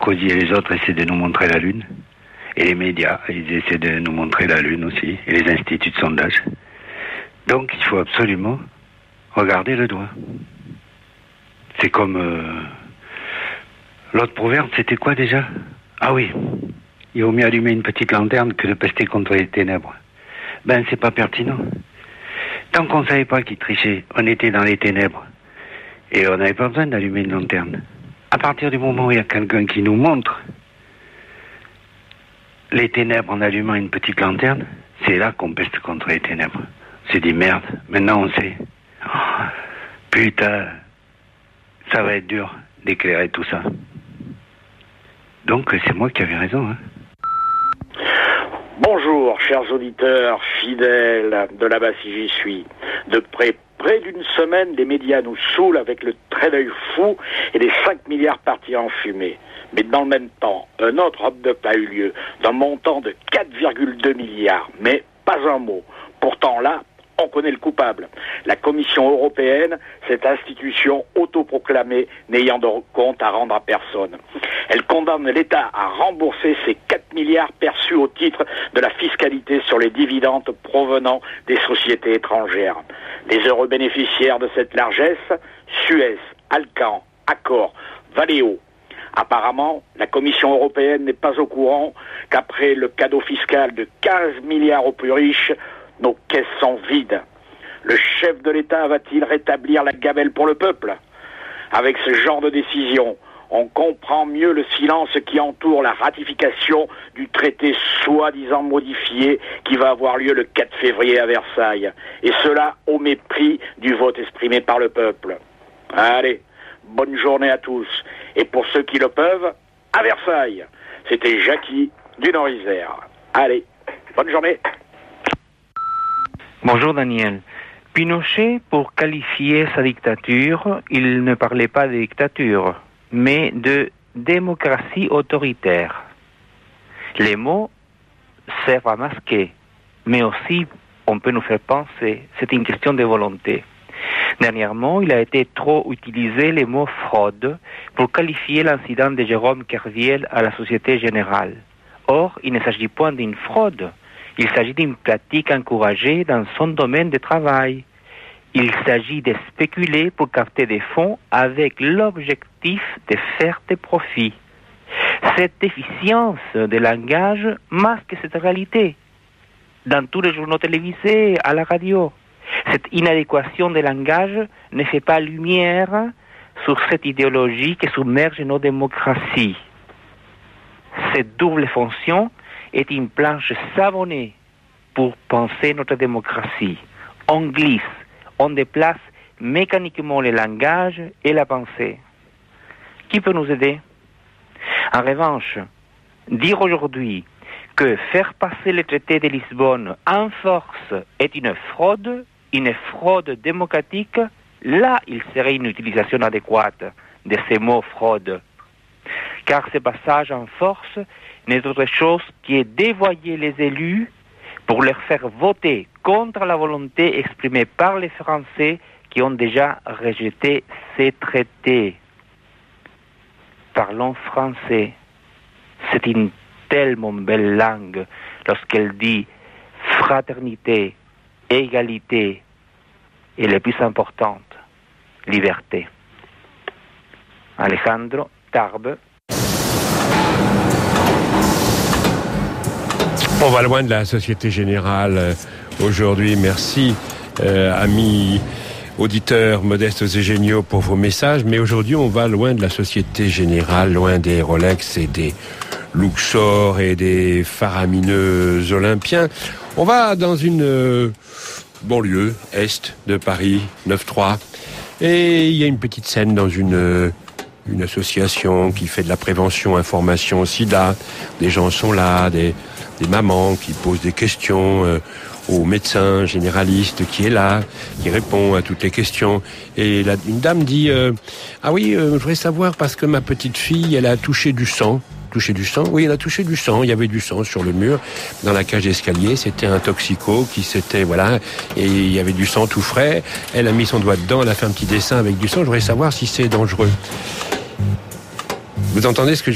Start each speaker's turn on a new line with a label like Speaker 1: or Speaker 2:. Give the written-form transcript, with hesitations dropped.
Speaker 1: Sarkozy et les autres essaient de nous montrer la Lune. Et les médias, ils essaient de nous montrer la Lune aussi. Et les instituts de sondage. Donc il faut absolument regarder le doigt. C'est comme... L'autre proverbe, c'était quoi déjà? Ah oui, il vaut mieux allumer une petite lanterne que de pester contre les ténèbres. Ben, c'est pas pertinent. Tant qu'on savait pas qui trichait, on était dans les ténèbres. Et on n'avait pas besoin d'allumer une lanterne. À partir du moment où il y a quelqu'un qui nous montre les ténèbres en allumant une petite lanterne, c'est là qu'on peste contre les ténèbres. On s'est dit merde, maintenant on sait. Oh, putain, ça va être dur d'éclairer tout ça. Donc c'est moi qui avais raison, hein.
Speaker 2: Bonjour, chers auditeurs fidèles de là-bas si j'y suis. De près d'une semaine, les médias nous saoulent avec le trait d'œil fou et les 5 milliards partis en fumée. Mais dans le même temps, un autre hold-up a eu lieu d'un montant de 4,2 milliards. Mais pas un mot. Pourtant là, on connaît le coupable. La Commission européenne, cette institution autoproclamée n'ayant de compte à rendre à personne. Elle condamne l'État à rembourser ces 4 milliards perçus au titre de la fiscalité sur les dividendes provenant des sociétés étrangères. Les heureux bénéficiaires de cette largesse, Suez, Alcan, Accor, Valeo. Apparemment, la Commission européenne n'est pas au courant qu'après le cadeau fiscal de 15 milliards aux plus riches, nos caisses sont vides. Le chef de l'État va-t-il rétablir la gamelle pour le peuple? Avec ce genre de décision, on comprend mieux le silence qui entoure la ratification du traité soi-disant modifié qui va avoir lieu le 4 février à Versailles. Et cela au mépris du vote exprimé par le peuple. Allez, bonne journée à tous. Et pour ceux qui le peuvent, à Versailles. C'était Jackie du Nord-Isère. Allez, bonne journée.
Speaker 3: Bonjour Daniel. Pinochet, pour qualifier sa dictature, il ne parlait pas de dictature, mais de démocratie autoritaire. Les mots servent à masquer, mais aussi on peut nous faire penser. C'est une question de volonté. Dernièrement, il a été trop utilisé le mot fraude pour qualifier l'incident de Jérôme Kerviel à la Société Générale. Or, il ne s'agit point d'une fraude. Il s'agit d'une pratique encouragée dans son domaine de travail. Il s'agit de spéculer pour capter des fonds avec l'objectif de faire des profits. Cette déficience de langage masque cette réalité. Dans tous les journaux télévisés, à la radio, cette inadéquation de langage ne fait pas lumière sur cette idéologie qui submerge nos démocraties. Cette double fonction est une planche savonnée pour penser notre démocratie. On glisse, on déplace mécaniquement le langage et la pensée. Qui peut nous aider? En revanche, dire aujourd'hui que faire passer le traité de Lisbonne en force est une fraude démocratique, là il serait une utilisation adéquate de ces mots fraude. Car ce passage en force n'est autre chose que dévoyer les élus pour leur faire voter contre la volonté exprimée par les Français qui ont déjà rejeté ces traités. Parlons français. C'est une tellement belle langue lorsqu'elle dit fraternité, égalité et la plus importante, liberté. Alejandro Tarbes.
Speaker 4: On va loin de la Société Générale aujourd'hui. Merci, amis auditeurs modestes et géniaux pour vos messages. Mais aujourd'hui, on va loin de la Société Générale, loin des Rolex et des Luxor et des faramineux Olympiens. On va dans une banlieue est de Paris, 9-3. Et il y a une petite scène dans une association qui fait de la prévention, information SIDA. Des gens sont là, des mamans qui posent des questions au médecin généraliste qui est là, qui répond à toutes les questions. Et une dame dit ah oui, je voudrais savoir parce que ma petite fille, elle a touché du sang. Touché du sang? Oui, elle a touché du sang. Il y avait du sang sur le mur, dans la cage d'escalier. C'était un toxico qui s'était, voilà, et il y avait du sang tout frais. Elle a mis son doigt dedans, elle a fait un petit dessin avec du sang. Je voudrais savoir si c'est dangereux. Vous entendez ce que je